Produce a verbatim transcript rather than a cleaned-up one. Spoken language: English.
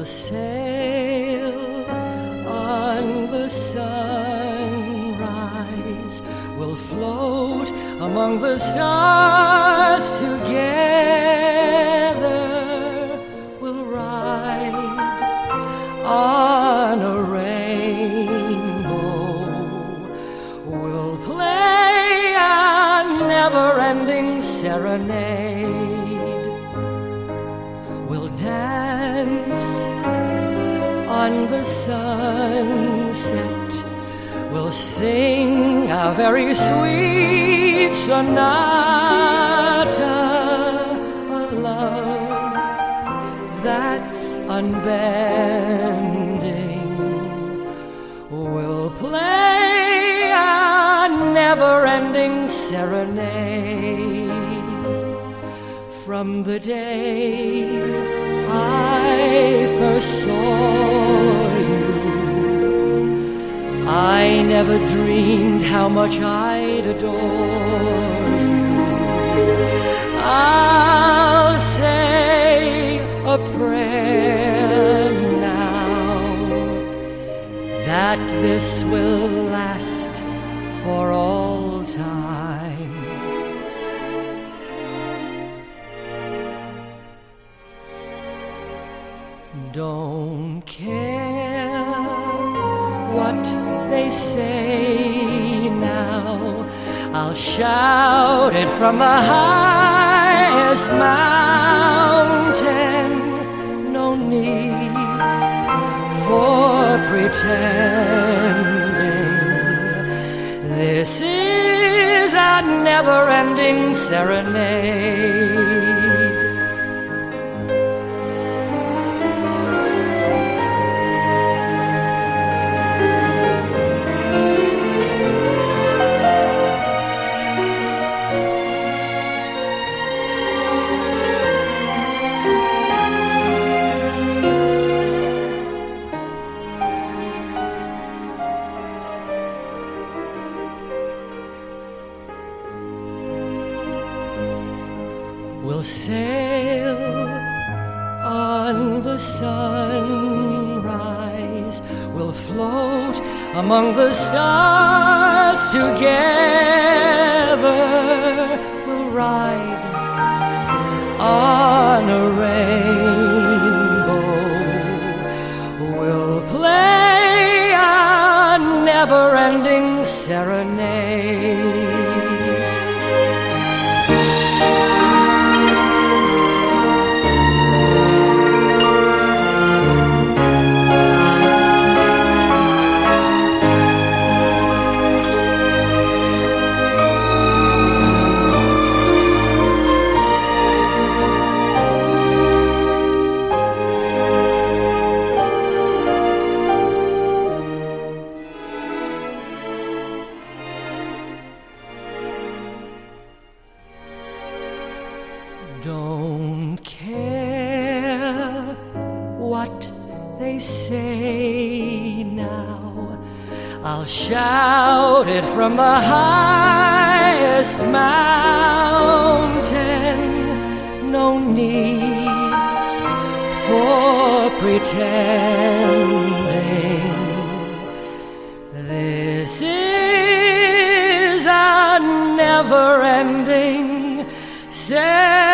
We'll sail on the sunrise, we'll float among the stars together, we'll ride on a rainbow, we'll play a never-ending serenade, we'll dance on the sunset, we'll sing a very sweet sonata, a love that's unbending. We'll play a never-ending serenade from the day I first saw you. I never dreamed how much I'd adore you. I'll say a prayer now that this will last for all time. Don't care what they say now, I'll shout it from the highest mountain. No need for pretending. This is a never-ending serenade. We'll sail on the sunrise, we'll float among the stars together, we'll ride on a rainbow, we'll play a never-ending serenade. Don't care what they say now, I'll shout it from the highest mountain. No need for pretending. This is a never-ending serenade.